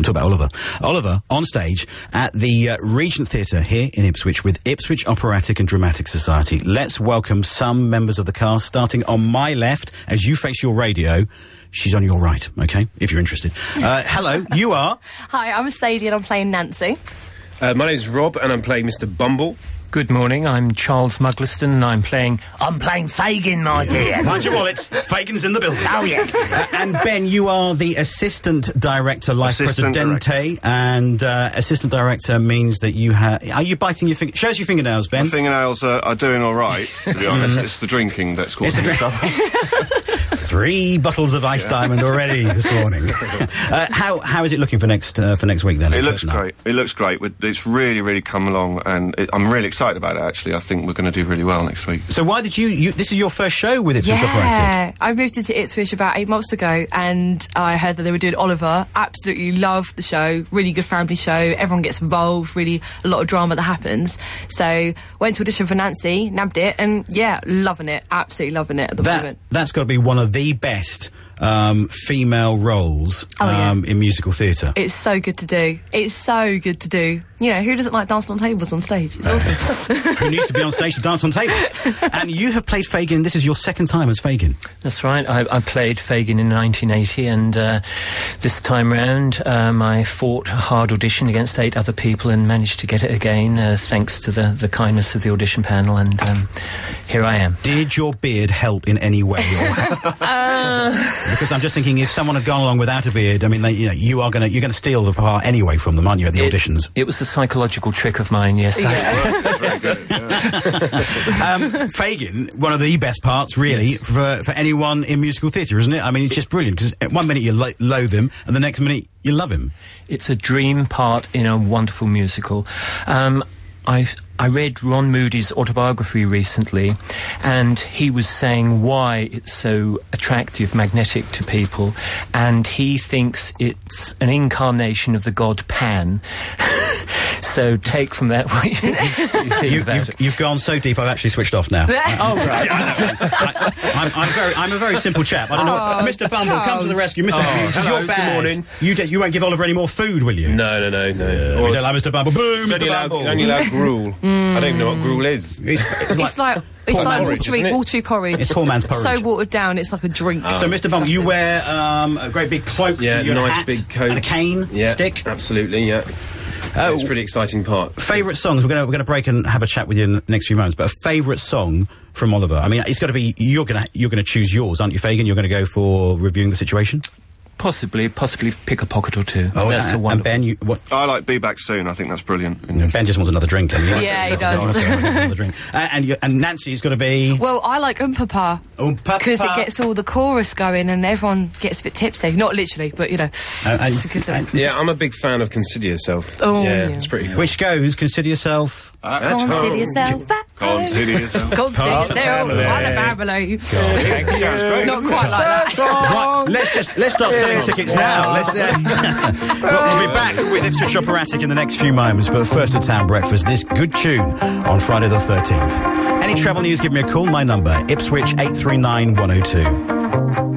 I'm talking about Oliver. Oliver on stage at the Regent Theatre here in Ipswich with Ipswich Operatic and Dramatic Society. Let's welcome some members of the cast, starting on my left as you face your radio. She's on your right, OK, if you're interested. Hello, you are? Hi, I'm Sadie and I'm playing Nancy. My name's Rob and I'm playing Mr. Bumble. Good morning, I'm Charles Mugliston and I'm playing Fagin, my dear. Mind your wallets, Fagin's in the building. Oh, yes. And Ben, you are the Assistant Director, Life Presidente. And Assistant Director means that you have... Are you biting your finger? Show us your fingernails, Ben. My fingernails are doing all right, to be honest. It's the drinking that's causing the trouble. 3 bottles of Ice Diamond already this morning. How is it looking for next week, then? It looks great. It looks great. It's really, really come along, and I'm really excited about it, actually. I think we're going to do really well next week. So why did you this is your first show with Ipswich Operatic? Yeah, I moved into Ipswich about 8 months ago, and I heard that they were doing Oliver. Absolutely loved the show. Really good family show. Everyone gets involved. Really a lot of drama that happens. So went to audition for Nancy, nabbed it, and yeah, loving it. Absolutely loving it at the moment. That's got to be one of the best female roles in musical theatre. It's so good to do. It's so good to do. You know, who doesn't like dancing on tables on stage? It's awesome. Who needs to be on stage to dance on tables? And you have played Fagin. This is your second time as Fagin. That's right. I played Fagin in 1980 and this time round I fought a hard audition against 8 other people and managed to get it again thanks to the kindness of the audition panel, and here I am. Did your beard help in any way? Because I'm just thinking, if someone had gone along without a beard, I mean, you're going to steal the part anyway from them, aren't you, at the auditions? It was a psychological trick of mine, yes. Fagin, one of the best parts, really, yes, for anyone in musical theatre, isn't it? I mean, it's just brilliant, because at one minute you loathe him, and the next minute you love him. It's a dream part in a wonderful musical. I read Ron Moody's autobiography recently, and he was saying why it's so attractive, magnetic to people, and he thinks it's an incarnation of the god Pan. So take from that what you think about it. You've gone so deep, I've actually switched off now. Oh, right. I'm a very simple chap. I don't know. Mr. Bumble, Charles, come to the rescue. Mr. Bumble, you're bad. Good morning. You won't give Oliver any more food, will you? No. We don't like Mr. Bumble. Boom, Mr. Bumble. It's only allowed gruel. I don't even know what gruel is. It's like watery porridge. It's poor man's porridge. So watered down, it's like a drink. So, Mr. Bumble, you wear a great big cloak, yeah, your nice hat, big coat, and a cane, stick. Absolutely, yeah. It's a pretty exciting part. Favourite songs? We're going to break and have a chat with you in the next few moments. But a favourite song from Oliver? I mean, it's got to be you're going to choose yours, aren't you, Fagin? You're going to go for reviewing the situation. Possibly pick a pocket or two. Oh, that's a wonderful. And Ben, what? I like Be Back Soon. I think that's brilliant. Ben just wants another drink. Yeah, he does. Another drink. And Nancy's got to be. Well, I like Papa. Because it gets all the chorus going and everyone gets a bit tipsy. Not literally, but you know. It's a good thing. Yeah, I'm a big fan of Consider Yourself. Oh, yeah, it's pretty cool. Which goes Consider Yourself. Consider yourself. Consider yourself. Consider yourself. What a family. Sounds great. Not quite like that. Right, let's start selling tickets now. We'll be back with Ipswich Operatic in the next few moments, but first a Town Breakfast, this good tune on Friday the 13th. Any travel news, give me a call. My number, Ipswich 839 102.